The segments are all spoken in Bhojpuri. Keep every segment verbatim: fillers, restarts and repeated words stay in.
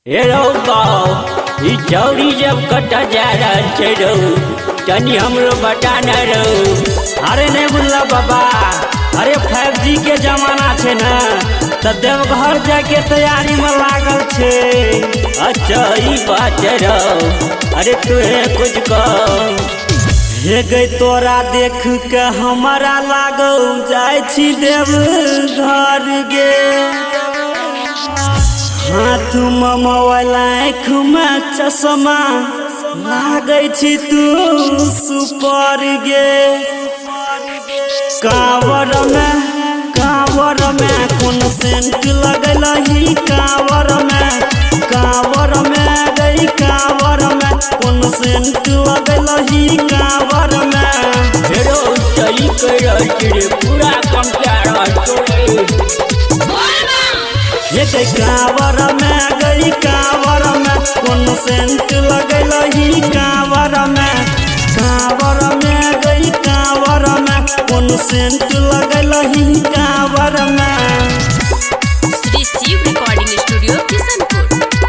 हे रौ बाऊ ई चौरी जब कटा जा रहल छै रौ तनी हमरो बता न रौ। अरे नहीं बुल्ला बाबा, अरे फाइव जी के जमाना छै ना, त देवघर जाके तैयारी में लागल छै। अच्छा ई बात रौ, अरे तुहे कुछ कह। हे गई तोरा देख के हमारा लागौ जाय छी देवघर गे। हाथ में मोबाइल आँख में चश्मा लागे छी तू सुपर गे। कांवर में कांवर में कौन सेंट लगल ही कांवर में, कांवर में गई कांवर में कौन सेंट लगल ही कांवर में। हेरो चली कर रे पूरा कम क्या रह ये गई कांवर में गई कांवर में कौन सेंट लगल ही कांवर में, कांवर में गई कांवर में कौन सेंट लगल ही कांवर में। Shri Shiv recording studio Kishanpur.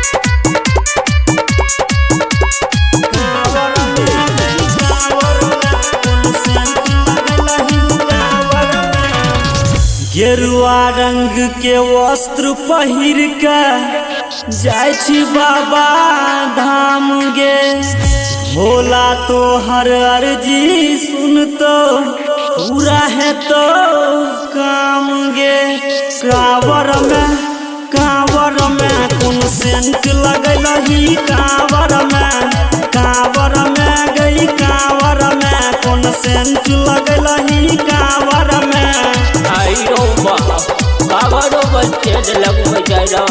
कांवर में गई कांवर में कौन सेंट लगल ही कांवर में। गेरुआ रंग के वस्त्र पहिर के जाय छी बाबा धाम गे। भोला तो हर अर्जी सुनतो पूरा है तो काम गे। कांवर में कांवर में कौन सेंट लगल ही कांवर में, कांवर में गई कांवर में कौन सेंट लगल ही कांवर में। आई रो बा कांवरो बच्चे लगबै जरा।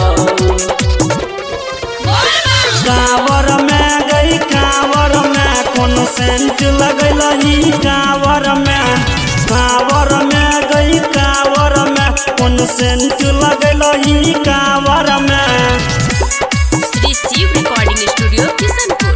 कांवर में गई कांवर में कौन सेंट लगल ही कांवर में, कांवर में गई कांवर में कौन सेंट लगल ही कांवर में। Shri Shiv recording studio Kishanpur.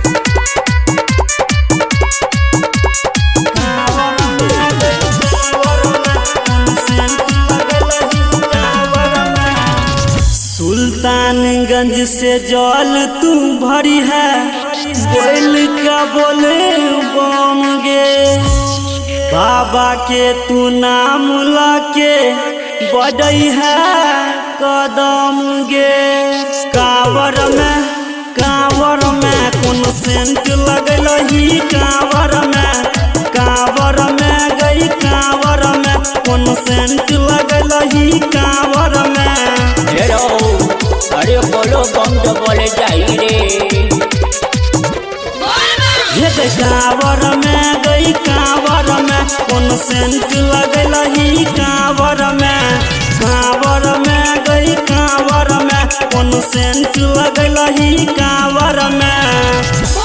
कांवर में गई कांवर में कौन सेंट लगल ही कांवर में। सुल्तानगंज से जल तू भरी है बोल का बोले बम गे। बाबा के तू नाम लाके बढ़ई है कदम गे। कांवर में कांवर में कौन सेंट लगल ही कांवर में, कांवर में गई कांवर में कौन सेंट लगल ही कांवर में। हेरो अरे बोलो बम तो बोले जाई रे। ये गई कांवर में गई कांवर में कौन सेंट लगल ही कांवर में, कांवर में गई कांवर में कौन सेंट लगल ही कांवर में।